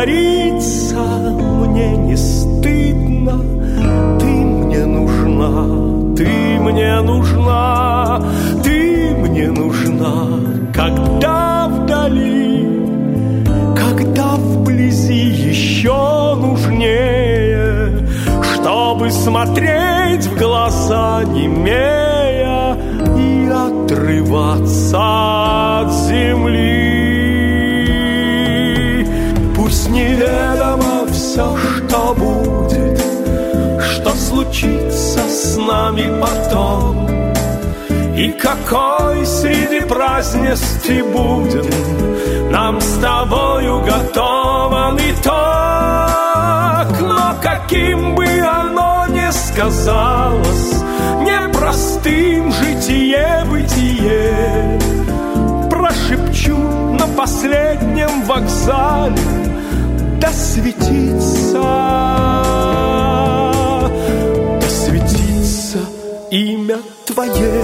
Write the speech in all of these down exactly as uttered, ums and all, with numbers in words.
договориться, мне не стыдно. Ты мне нужна, ты мне нужна, ты мне нужна, когда вдали, когда вблизи еще нужнее, чтобы смотреть в глаза, немея, и отрываться от земли. Пусть неведомо все, что будет, что случится с нами потом, и какой среди празднеств будет нам с тобою готован итог. Но каким бы оно ни сказалось, непростым житие-бытие, прошепчу на последнем вокзале: да светится, да светится имя Твое.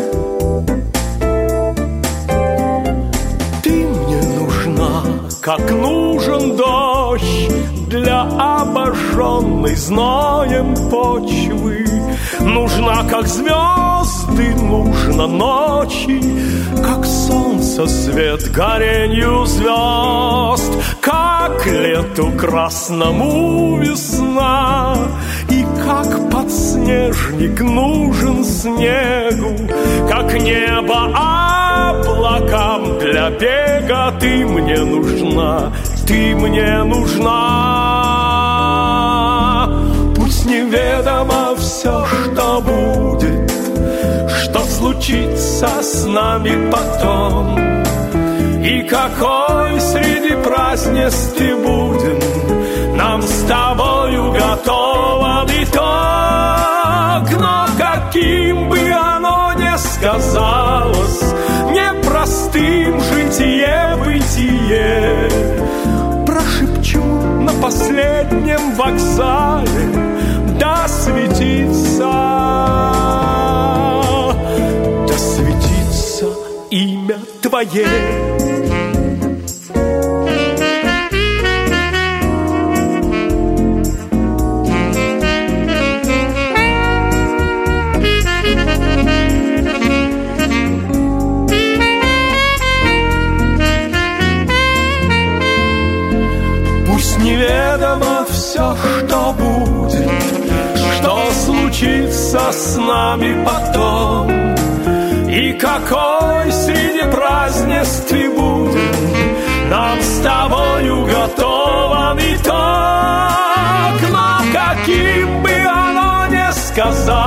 Ты мне нужна, как нужен дождь для обожженной зноем почвы, нужна, как звезды, нужна ночи, как солнце свет горенью звезд, как лету красному весна, и как подснежник нужен снегу, как небо облакам для бега. Ты мне нужна, ты мне нужна. Пусть неведомо все, что будет, что случится с нами потом, и какой среди празднеств будет нам с тобою готован итог. Но каким бы оно ни сказалось, непростым житие-бытие, прошепчу на последнем вокзале: да светится, да светится имя Твое. Неведомо все, что будет, что случится с нами потом, и какой среди празднеств будет нам с тобою готован итог. Но каким бы оно ни сказалось,